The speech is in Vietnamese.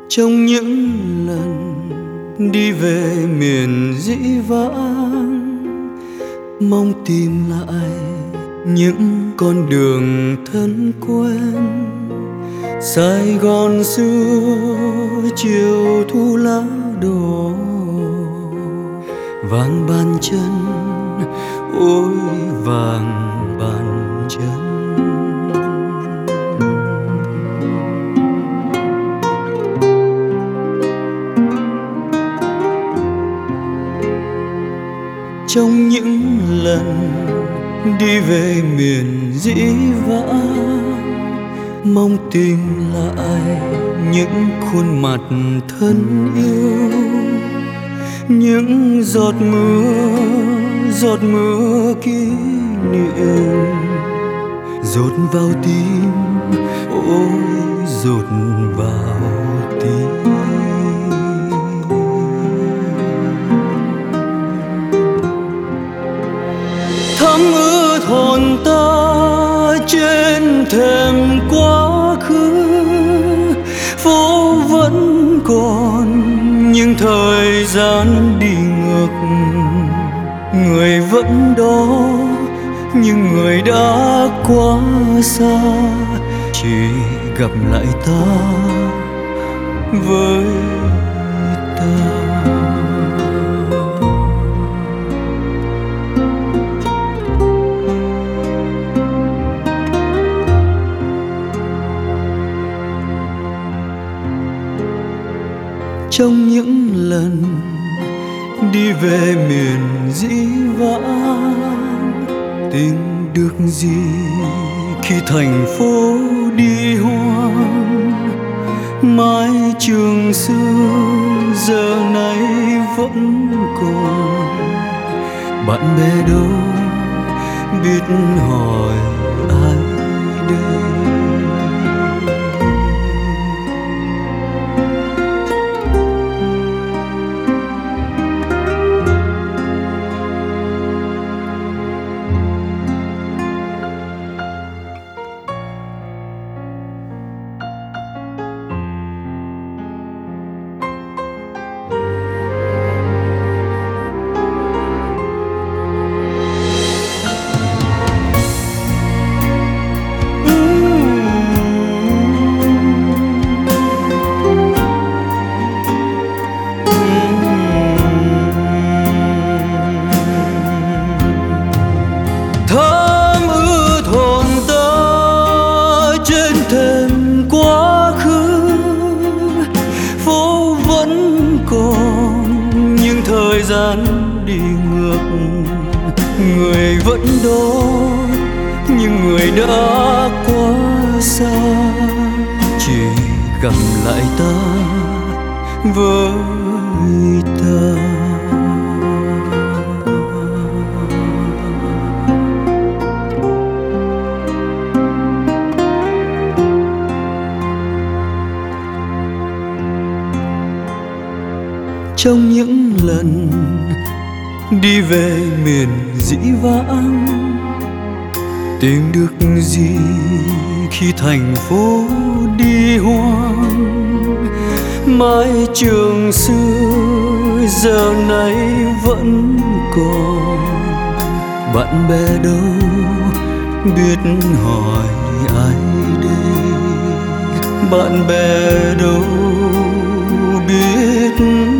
Trong những lần đi về miền dĩ vãng, mong tìm lại những con đường thân quen. Sài Gòn xưa chiều thu lá đổ, vàng bàn chân, ôi vàng bàn chân. Trong những lần đi về miền dĩ vãng, mong tìm lại những khuôn mặt thân yêu, những giọt mưa kỷ niệm dột vào tim, ôi dột vào tim. Thấm ướt hồn ta trên thềm quá khứ, phố vẫn còn nhưng thời gian đi ngược. Người vẫn đó nhưng người đã quá xa, chỉ gặp lại ta với ta. Trong những lần đi về miền dĩ vãng, tìm được gì khi thành phố đi hoang. Mái trường xưa giờ này vẫn còn, bạn bè đâu biết hỏi ai đây. Thấm ướt hồn ta trên thềm quá khứ, phố vẫn còn nhưng thời gian đi ngược. Người vẫn đó nhưng người đã quá xa, chỉ gặp lại ta với ta. Trong những lần đi về miền dĩ vãng, tìm được gì khi thành phố đi hoang. Mái trường xưa giờ này vẫn còn, bạn bè đâu biết hỏi ai đây. Bạn bè đâu biết